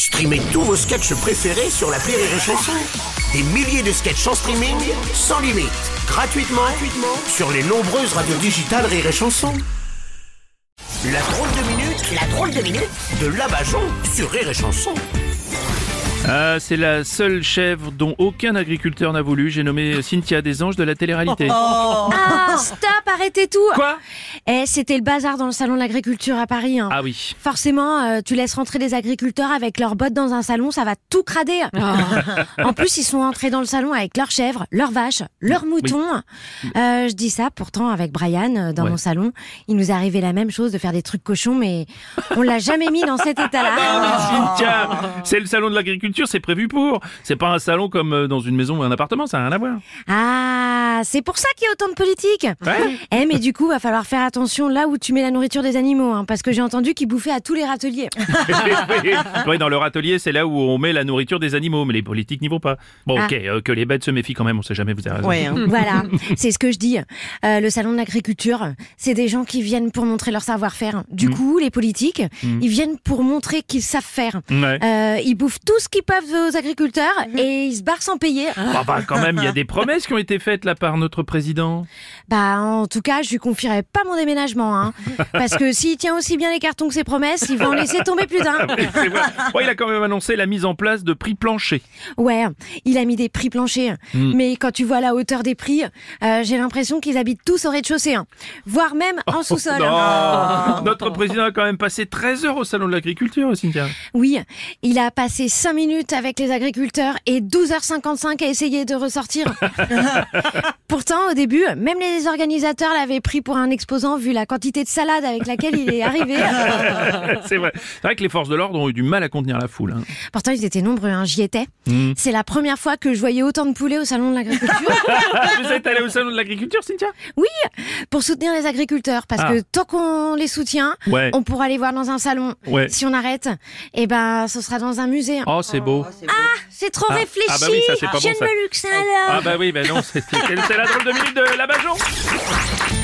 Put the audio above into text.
Streamez tous vos sketchs préférés sur l'appli Rire et Chanson. Des milliers de sketchs en streaming, sans limite, gratuitement sur les nombreuses radios digitales Rire et Chanson. La drôle de minute de Labajon sur Rire et Chanson. Ah, c'est la seule chèvre dont aucun agriculteur n'a voulu. J'ai nommé Cynthia Desanges de la télé-réalité. Ah, stop, arrêtez tout. Quoi ? C'était le bazar dans le salon de l'agriculture à Paris. Ah oui. Forcément, tu laisses rentrer des agriculteurs avec leurs bottes dans un salon, ça va tout crader. En plus, ils sont entrés dans le salon avec leurs chèvres, leurs vaches, leurs moutons. Je dis ça, pourtant, avec Brian, dans mon salon, il nous est arrivé la même chose de faire des trucs cochons, mais on l'a jamais mis dans cet état-là. Cynthia, c'est le salon de l'agriculture, c'est prévu pour. C'est pas un salon comme dans une maison ou un appartement, ça n'a rien à voir. Ah, c'est pour ça qu'il y a autant de politique. Ouais. Mais du coup, va falloir faire attention là où tu mets la nourriture des animaux, parce que j'ai entendu qu'ils bouffaient à tous les râteliers. Oui, dans leur atelier, c'est là où on met la nourriture des animaux, mais les politiques n'y vont pas. Bon, ok, que les bêtes se méfient quand même, on sait jamais, vous avez raison. Ouais, Voilà, c'est ce que je dis. Le salon de l'agriculture, c'est des gens qui viennent pour montrer leur savoir-faire. Du coup, les politiques, ils viennent pour montrer qu'ils savent faire. Ouais. Ils bouffent tout ce qu'ils peuvent aux agriculteurs et ils se barrent sans payer. Bah, quand même, il y a des promesses qui ont été faites là par notre président. Bah, en tout cas, je lui confierai pas mon déménagement, parce que s'il tient aussi bien les cartons que ses promesses, il va en laisser tomber plus d'un. C'est vrai. Bon, il a quand même annoncé la mise en place de prix planchers. Ouais, il a mis des prix planchers, mais quand tu vois la hauteur des prix, j'ai l'impression qu'ils habitent tous au rez-de-chaussée, voire même en sous-sol. Non. Notre président a quand même passé 13 heures au salon de l'agriculture, Cynthia. Oui, il a passé 5 minutes avec les agriculteurs et 12h55 à essayer de ressortir. Pourtant, au début, même les organisateurs l'avaient pris pour un exposant vu la quantité de salade avec laquelle il est arrivé. C'est vrai. C'est vrai que les forces de l'ordre ont eu du mal à contenir la foule. Pourtant, ils étaient nombreux, j'y étais. C'est la première fois que je voyais autant de poulets au salon de l'agriculture. Vous êtes allé au salon de l'agriculture, Cynthia ? Oui, pour soutenir les agriculteurs, parce que tant qu'on les soutient, Ouais. on pourra les voir dans un salon. Ouais. Si on arrête, ce sera dans un musée. Oh, c'est beau. C'est trop réfléchi. Ah bah oui, ça, c'est pas bon, Je ne ça. me luxe alors. Ah bah oui, bah non, c'est la drôle de minute de Labajon.